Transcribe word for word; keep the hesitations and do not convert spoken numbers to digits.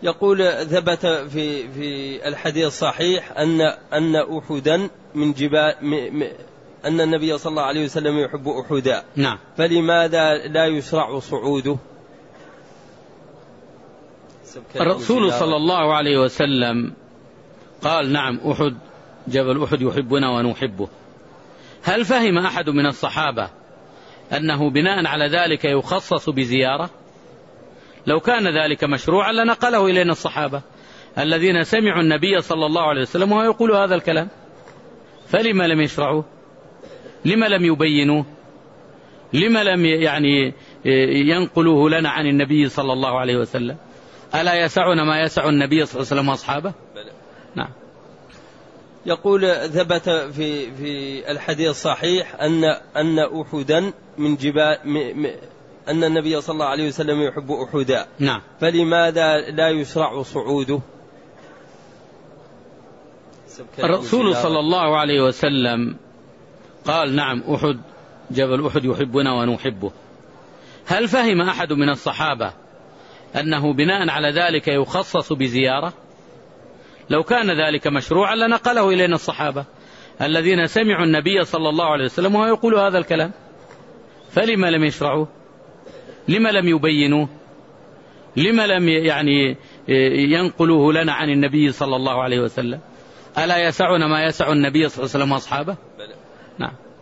يقول ثبت في في الحديث الصحيح أن أن أحدا من جبال أن النبي صلى الله عليه وسلم يحب أحدا. نعم. فلماذا لا يشرع صعوده؟ الرسول صلى الله عليه وسلم قال نعم أحد جبل أحد يحبنا ونحبه. هل فهم أحد من الصحابة أنه بناء على ذلك يخصص بزيارة؟ لو كان ذلك مشروعا لنقله إلينا الصحابة الذين سمعوا النبي صلى الله عليه وسلم وهو يقول هذا الكلام، فلما لم يشرعوه؟ لما لم يبينوه؟ لما لم يعني ينقلوه لنا عن النبي صلى الله عليه وسلم؟ ألا يسعنا ما يسع النبي صلى الله عليه وسلم وأصحابه؟ نعم. يقول ثبت في في الحديث الصحيح أن أن أحدا من جبال أن النبي صلى الله عليه وسلم يحب أحدا. نعم. فلماذا لا يشرع صعوده؟ الرسول صلى الله عليه وسلم قال نعم أحد جبل أحد يحبنا ونحبه. هل فهم أحد من الصحابة أنه بناء على ذلك يخصص بزيارة؟ لو كان ذلك مشروعا لنقله إلينا الصحابة الذين سمعوا النبي صلى الله عليه وسلم وهو يقول هذا الكلام، فلما لم يشرعوه؟ لما لم يبينوه؟ لما لم يعني ينقلوه لنا عن النبي صلى الله عليه وسلم؟ ألا يسعنا ما يسع النبي صلى الله عليه وسلم وأصحابه؟ نعم.